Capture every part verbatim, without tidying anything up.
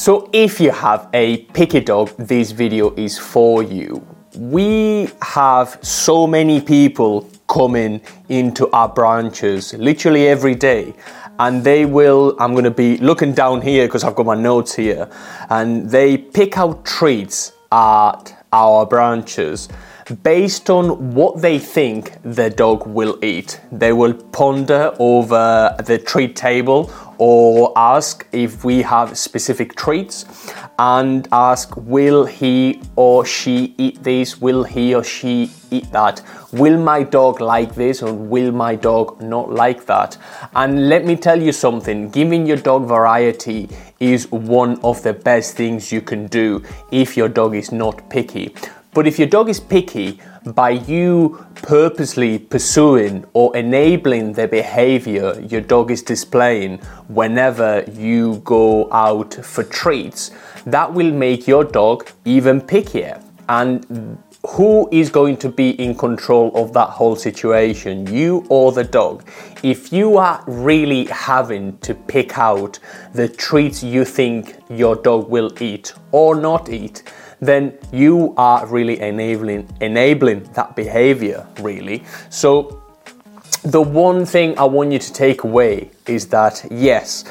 So if you have a picky dog, this video is for you. We have so many people coming into our branches literally every day, and they will, I'm going to be looking down here because I've got my notes here, and they pick out treats at our branches based on what they think their dog will eat. They will ponder over the treat table or ask if we have specific treats and ask, will he or she eat this? Will he or she eat that? Will my dog like this or will my dog not like that? And let me tell you something, giving your dog variety is one of the best things you can do if your dog is not picky. But if your dog is picky, by you purposely pursuing or enabling the behavior your dog is displaying whenever you go out for treats, that will make your dog even pickier. And who is going to be in control of that whole situation, you or the dog? If you are really having to pick out the treats you think your dog will eat or not eat, then you are really enabling enabling that behavior, really. So the one thing I want you to take away is that, yes,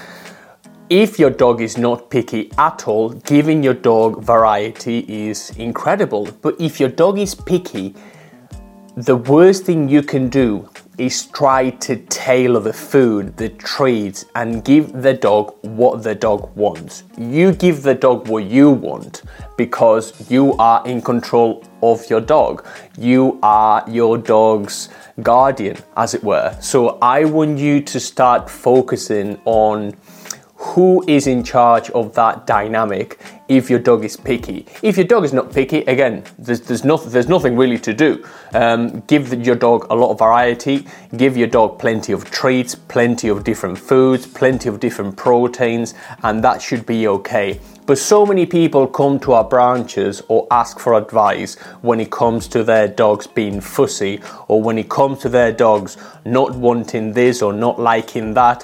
if your dog is not picky at all, giving your dog variety is incredible. But if your dog is picky, the worst thing you can do is try to tailor the food, the treats, and give the dog what the dog wants. You give the dog what you want because you are in control of your dog. You are your dog's guardian, as it were. So I want you to start focusing on who is in charge of that dynamic if your dog is picky. If your dog is not picky, again, there's, there's, no, there's nothing really to do. Um, give the, your dog a lot of variety, give your dog plenty of treats, plenty of different foods, plenty of different proteins, and that should be okay. But so many people come to our branches or ask for advice when it comes to their dogs being fussy, or when it comes to their dogs not wanting this or not liking that.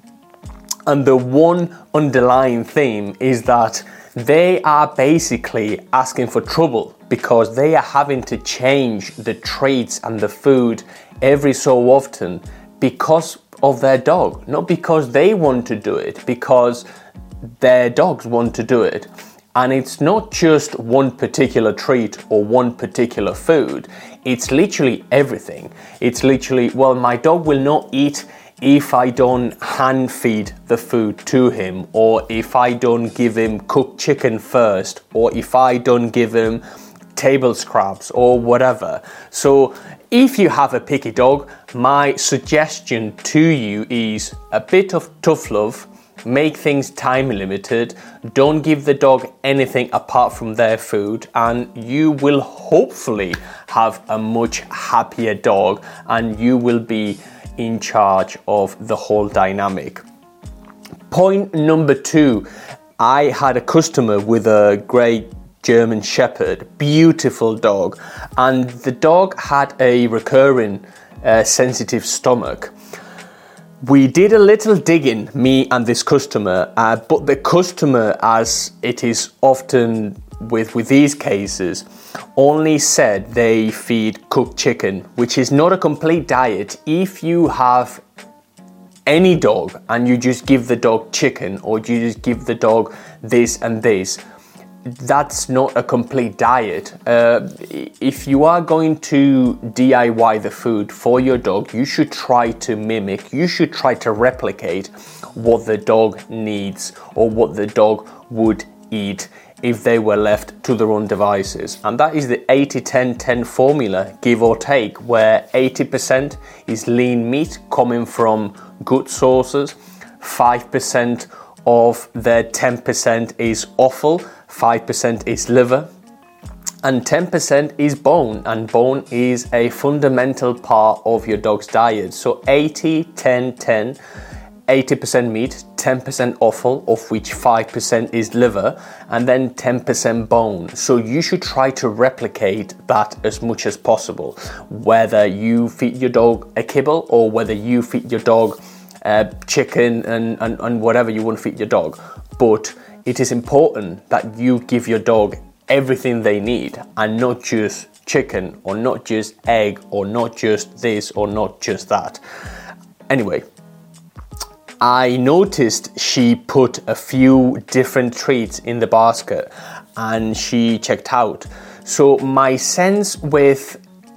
And the one underlying theme is that they are basically asking for trouble because they are having to change the treats and the food every so often because of their dog, not because they want to do it, because their dogs want to do it. And it's not just one particular treat or one particular food. It's literally everything. It's literally, well, my dog will not eat if I don't hand feed the food to him, or if I don't give him cooked chicken first, or if I don't give him table scraps or whatever. So if you have a picky dog, my suggestion to you is a bit of tough love. Make things time limited. Don't give the dog anything apart from their food, and you will hopefully have a much happier dog, and you will be in charge of the whole dynamic. Point number two, I had a customer with a great German Shepherd, beautiful dog, and the dog had a recurring uh, sensitive stomach. We did a little digging, me and this customer, uh, but the customer, as it is often with, with these cases, only said they feed cooked chicken, which is not a complete diet. If you have any dog and you just give the dog chicken, or you just give the dog this and this, that's not a complete diet. Uh, if you are going to D I Y the food for your dog, you should try to mimic, you should try to replicate what the dog needs or what the dog would eat if they were left to their own devices. And that is the eighty ten ten formula, give or take, where eighty percent is lean meat coming from good sources, five percent of the ten percent is offal, five percent is liver, and ten percent is bone, and bone is a fundamental part of your dog's diet. So eighty ten ten, eighty percent meat, ten percent offal, of which five percent is liver, and then ten percent bone. So you should try to replicate that as much as possible, whether you feed your dog a kibble or whether you feed your dog uh, chicken and, and, and whatever you want to feed your dog. But it is important that you give your dog everything they need and not just chicken or not just egg or not just this or not just that. Anyway, I noticed she put a few different treats in the basket and she checked out. So my sense with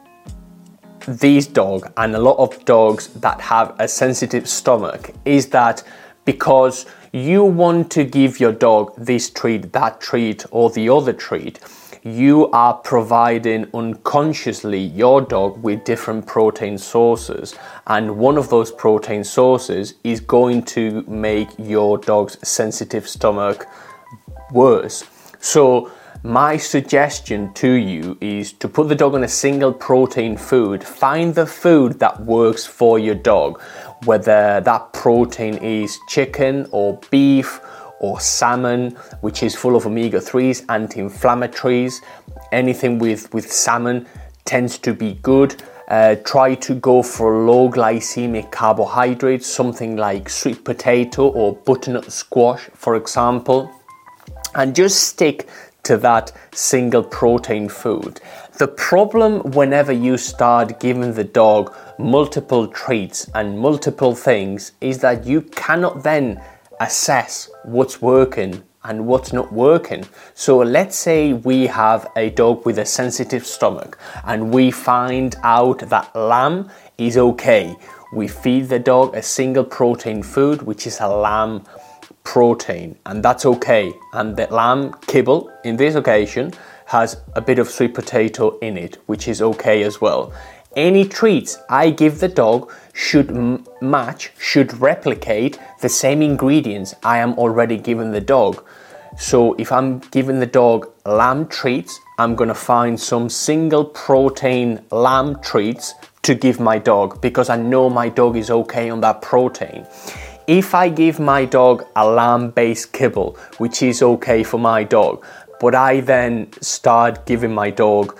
these dogs and a lot of dogs that have a sensitive stomach is that because you want to give your dog this treat, that treat, or the other treat, you are providing unconsciously your dog with different protein sources, and one of those protein sources is going to make your dog's sensitive stomach worse. So my suggestion to you is to put the dog on a single protein food. Find the food that works for your dog, whether that protein is chicken or beef or salmon, which is full of omega threes, anti-inflammatories. Anything with, with salmon tends to be good. Uh, try to go for low glycemic carbohydrates, something like sweet potato or butternut squash, for example, and just stick to that single protein food. The problem whenever you start giving the dog multiple treats and multiple things is that you cannot then assess what's working and what's not working. So let's say we have a dog with a sensitive stomach and we find out that lamb is okay. We feed the dog a single protein food, which is a lamb protein, and that's okay. And the lamb kibble in this occasion has a bit of sweet potato in it, which is okay as well. Any treats I give the dog should m- match, should replicate the same ingredients I am already giving the dog. So if I'm giving the dog lamb treats, I'm gonna find some single protein lamb treats to give my dog because I know my dog is okay on that protein. If I give my dog a lamb-based kibble, which is okay for my dog, but I then start giving my dog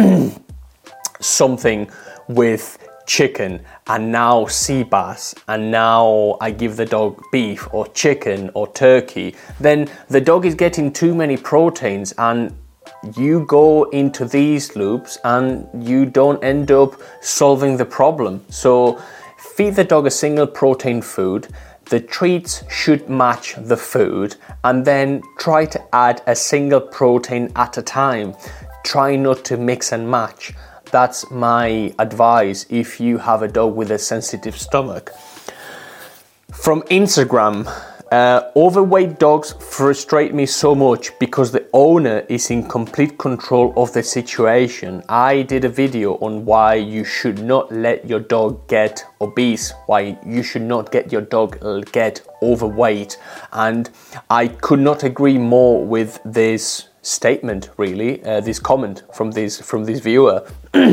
something with chicken and now sea bass, and now I give the dog beef or chicken or turkey, then the dog is getting too many proteins and you go into these loops and you don't end up solving the problem. So feed the dog a single protein food. The treats should match the food, and then try to add a single protein at a time. Try not to mix and match. That's my advice if you have a dog with a sensitive stomach. From Instagram, uh, overweight dogs frustrate me so much because the owner is in complete control of the situation. I did a video on why you should not let your dog get obese, why you should not get your dog get overweight, and I could not agree more with this statement, really, uh, this comment from this from this viewer.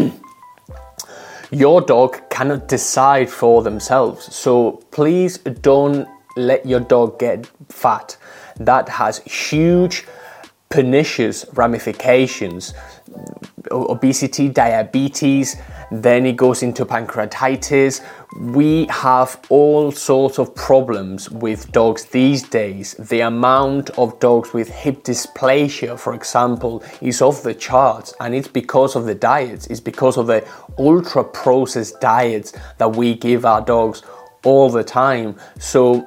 Your dog cannot decide for themselves, so please don't let your dog get fat. That has huge pernicious ramifications. Obesity, diabetes, then it goes into pancreatitis. We have all sorts of problems with dogs these days. The amount of dogs with hip dysplasia, for example, is off the charts, and it's because of the diets. It's because of the ultra processed diets that we give our dogs all the time. So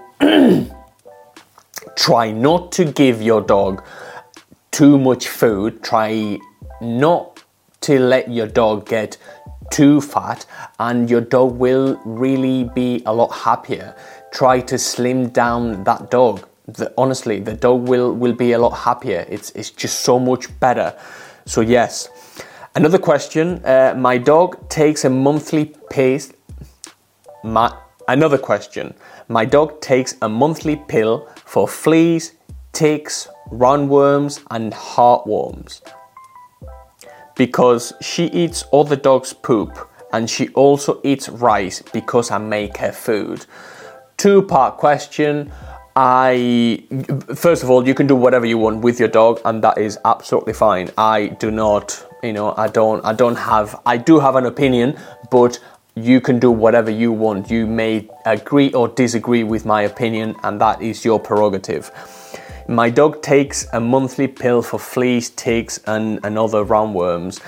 try not to give your dog too much food. Try not to let your dog get too fat, and your dog will really be a lot happier. Try to slim down that dog. The, honestly, the dog will, will be a lot happier. It's, it's just so much better. So yes. Another question. Uh, my dog takes a monthly pace. My, another question. My dog takes a monthly pill for fleas, ticks, roundworms, and heartworms, because she eats other dogs' poop and she also eats rice because I make her food. Two-part question. I first of all, you can do whatever you want with your dog, and that is absolutely fine. I do not, you know, I don't, I don't have, I do have an opinion, but you can do whatever you want. You may agree or disagree with my opinion, and that is your prerogative. My dog takes a monthly pill for fleas, ticks and, and other roundworms.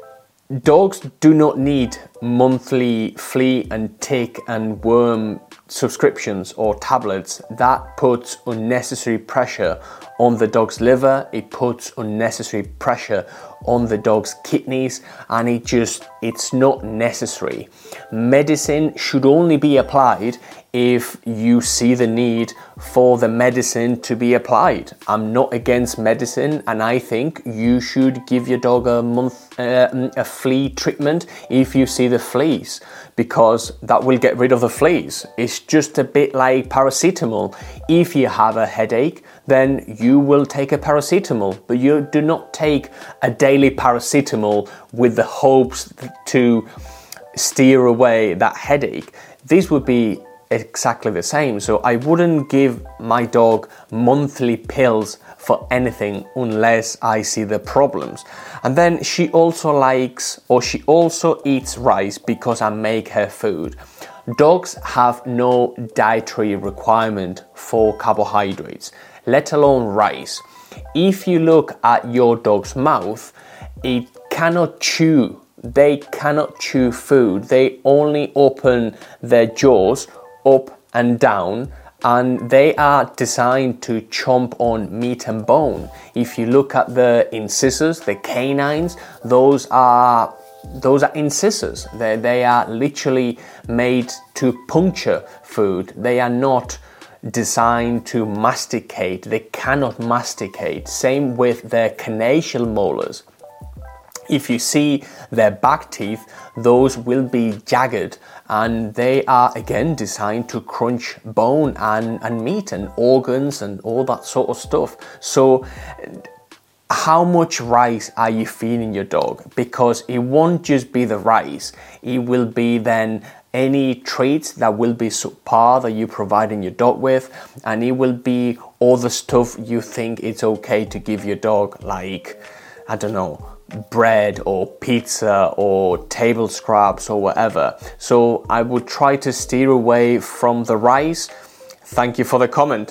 Dogs do not need monthly flea and tick and worm subscriptions or tablets. That puts unnecessary pressure on the dog's liver, it puts unnecessary pressure on the dog's kidneys, and it just, it's not necessary. Medicine should only be applied if you see the need for the medicine to be applied. I'm not against medicine, and I think you should give your dog a month uh, a flea treatment if you see the fleas, because that will get rid of the fleas. It's just a bit like paracetamol. If you have a headache, then you will take a paracetamol, but you do not take a daily paracetamol with the hopes to steer away that headache. This would be exactly the same. So I wouldn't give my dog monthly pills for anything unless I see the problems. And then she also likes, or she also eats rice because I make her food. Dogs have no dietary requirement for carbohydrates, let alone rice. If you look at your dog's mouth, it cannot chew. They cannot chew food. They only open their jaws up and down, and they are designed to chomp on meat and bone. If you look at the incisors, the canines, those are those are incisors. They, they are literally made to puncture food. They are not designed to masticate. They cannot masticate. Same with their carnassial molars. If you see their back teeth, those will be jagged, and they are again designed to crunch bone and, and meat and organs and all that sort of stuff. So how much rice are you feeding your dog? Because it won't just be the rice, it will be then any treats that will be subpar that you're providing your dog with, and it will be all the stuff you think it's okay to give your dog, like, I don't know, bread or pizza or table scraps or whatever. So I would try to steer away from the rice. Thank you for the comment.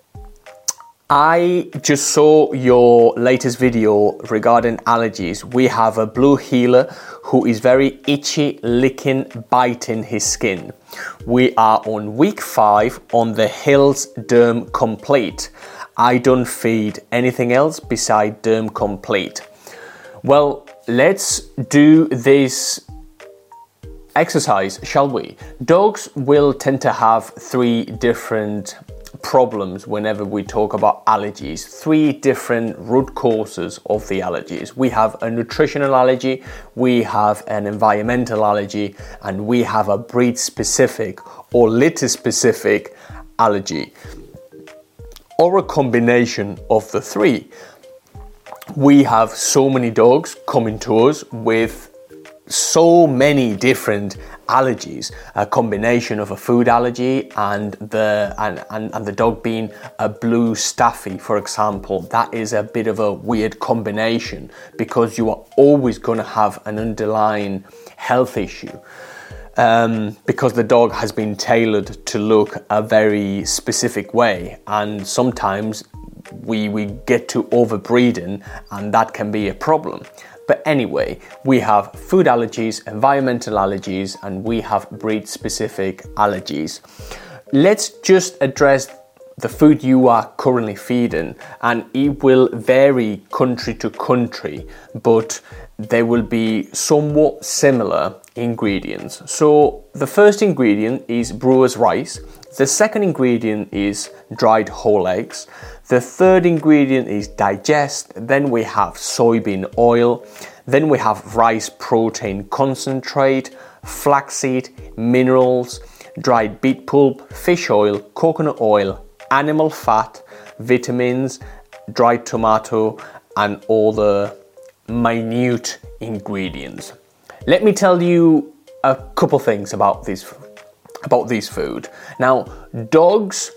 I just saw your latest video regarding allergies. We have a blue heeler who is very itchy, licking, biting his skin. We are on week five on the Hills Derm Complete. I don't feed anything else besides Derm Complete. Well, let's do this exercise, shall we? Dogs will tend to have three different problems whenever we talk about allergies, three different root causes of the allergies. We have a nutritional allergy, we have an environmental allergy, and we have a breed-specific or litter-specific allergy, or a combination of the three. We have so many dogs coming to us with so many different allergies, a combination of a food allergy and the and, and, and the dog being a blue staffy, for example. That is a bit of a weird combination because you are always going to have an underlying health issue. Um, because the dog has been tailored to look a very specific way, and sometimes we we get to overbreeding, and that can be a problem. But anyway, we have food allergies, environmental allergies, and we have breed-specific allergies. Let's just address the food you are currently feeding, and it will vary country to country, but there will be somewhat similar ingredients. So the first ingredient is brewer's rice. The second ingredient is dried whole eggs. The third ingredient is digest. Then we have soybean oil. Then we have rice protein concentrate, flaxseed, minerals, dried beet pulp, fish oil, coconut oil, animal fat, vitamins, dried tomato, and all the minute ingredients. Let me tell you a couple things about this about this food. Now, dogs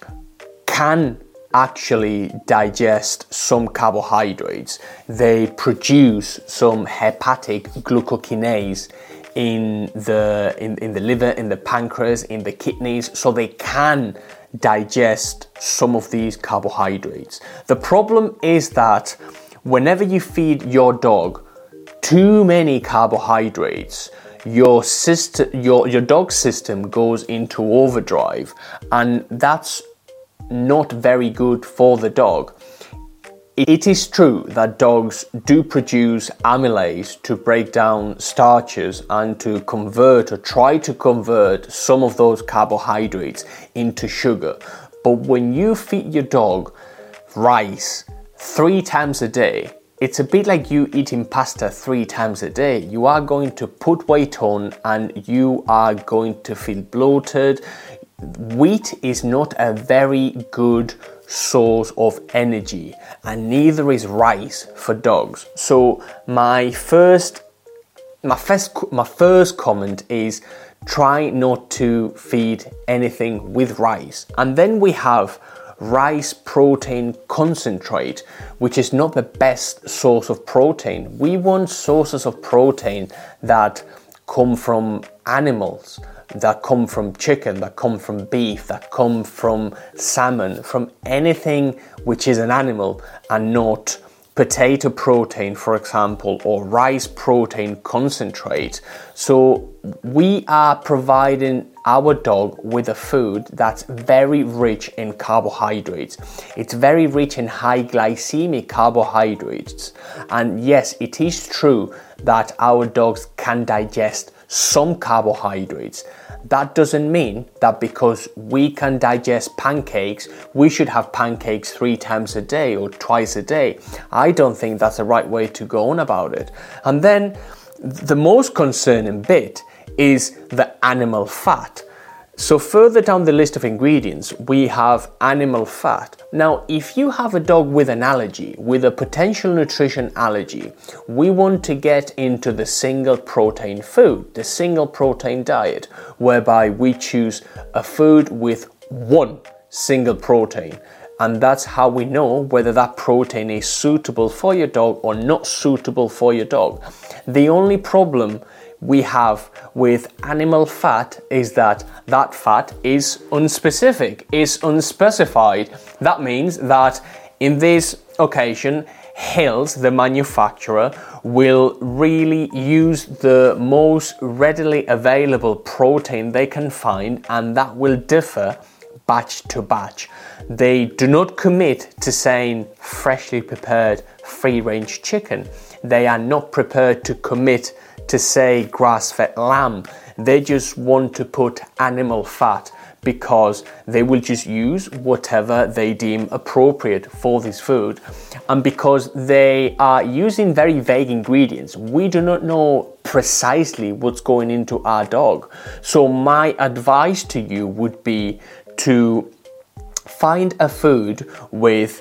can actually digest some carbohydrates. They produce some hepatic glucokinase in the in, in the liver, in the pancreas, in the kidneys, so they can digest some of these carbohydrates. The problem is that whenever you feed your dog too many carbohydrates, your system, your, your dog's system goes into overdrive, and that's not very good for the dog. It is true that dogs do produce amylase to break down starches and to convert or try to convert some of those carbohydrates into sugar. But when you feed your dog rice three times a day, it's a bit like you eating pasta three times a day. You are going to put weight on and you are going to feel bloated. Wheat is not a very good source of energy, and neither is rice for dogs. So my first my first my first comment is try not to feed anything with rice. And then we have rice protein concentrate, which is not the best source of protein. We want sources of protein that come from animals, that come from chicken, that come from beef, that come from salmon, from anything which is an animal, and not potato protein, for example, or rice protein concentrate. So we are providing our dog with a food that's very rich in carbohydrates. It's very rich in high glycemic carbohydrates. And yes, it is true that our dogs can digest some carbohydrates. That doesn't mean that because we can digest pancakes, we should have pancakes three times a day or twice a day. I don't think that's the right way to go on about it. And then the most concerning bit is the animal fat. So further down the list of ingredients, we have animal fat. Now, if you have a dog with an allergy, with a potential nutrition allergy, we want to get into the single protein food, the single protein diet, whereby we choose a food with one single protein. And that's how we know whether that protein is suitable for your dog or not suitable for your dog. The only problem we have with animal fat is that that fat is unspecific, is unspecified. That means that in this occasion, Hill's, the manufacturer, will really use the most readily available protein they can find, and that will differ batch to batch. They do not commit to saying freshly prepared free-range chicken. They are not prepared to commit to say grass-fed lamb. They just want to put animal fat because they will just use whatever they deem appropriate for this food. And because they are using very vague ingredients, we do not know precisely what's going into our dog. So my advice to you would be to find a food with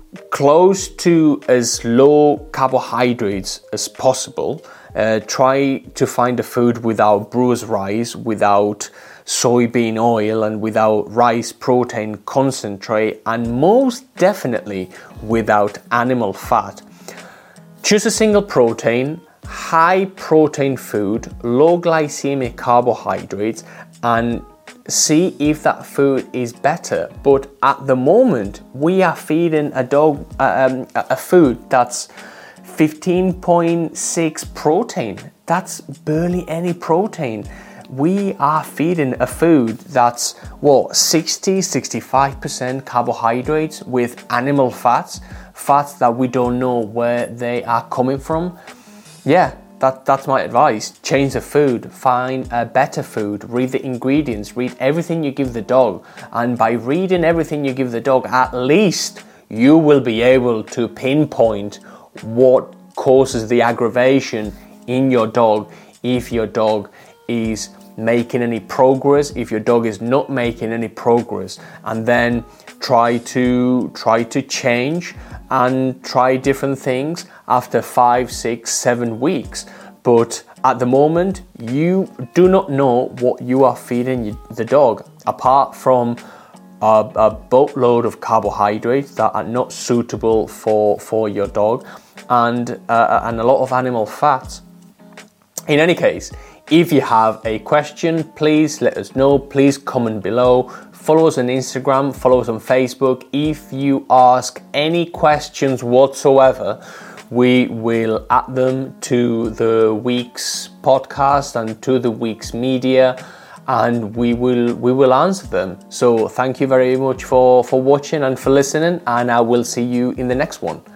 close to as low carbohydrates as possible. Uh, try to find a food without bruised rice, without soybean oil, and without rice protein concentrate, and most definitely without animal fat. Choose a single protein, high protein food, low glycemic carbohydrates, and see if that food is better. But at the moment, we are feeding a dog uh, um, a food that's fifteen point six protein. That's barely any protein. We are feeding a food that's what, sixty, sixty-five percent carbohydrates with animal fats, fats that we don't know where they are coming from. Yeah, that, that's my advice. Change the food, find a better food, read the ingredients, read everything you give the dog. And by reading everything you give the dog, at least you will be able to pinpoint what causes the aggravation in your dog, if your dog is making any progress, if your dog is not making any progress, and then try to try to change and try different things after five, six, seven weeks. But at the moment, you do not know what you are feeding the dog, apart from a, a boatload of carbohydrates that are not suitable for, for your dog, and, uh, and a lot of animal fats. In any case, If you have a question, please let us know. Please comment below. Follow us on Instagram, follow us on Facebook. If you ask any questions whatsoever, we will add them to the week's podcast and to the week's media, and we will we will answer them. So thank you very much for, for watching and for listening, and I will see you in the next one.